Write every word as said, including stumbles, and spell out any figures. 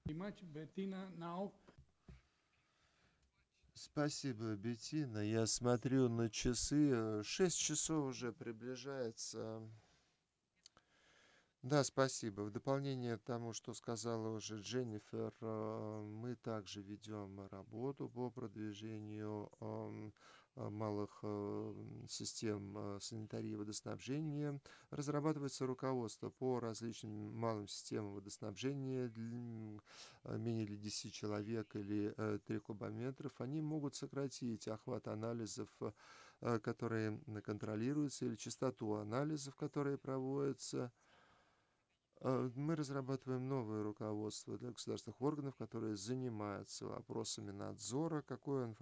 much, Bettina. Now, Спасибо, Беттина. Я смотрю на часы. э, Шесть часов уже приближается. Да, спасибо. В дополнение к тому, что сказала уже Дженнифер, э, мы также ведем работу по продвижению ам, а, малых э, систем э, санитарии и водоснабжения. Разрабатывается руководство по различным малым системам водоснабжения, для- э, менее ли десяти человек или э, три кубометров. Они могут сократить охват анализов, э, которые контролируются, или частоту анализов, которые проводятся. Э, Мы разрабатываем новое руководство для государственных органов, которые занимаются вопросами надзора, какое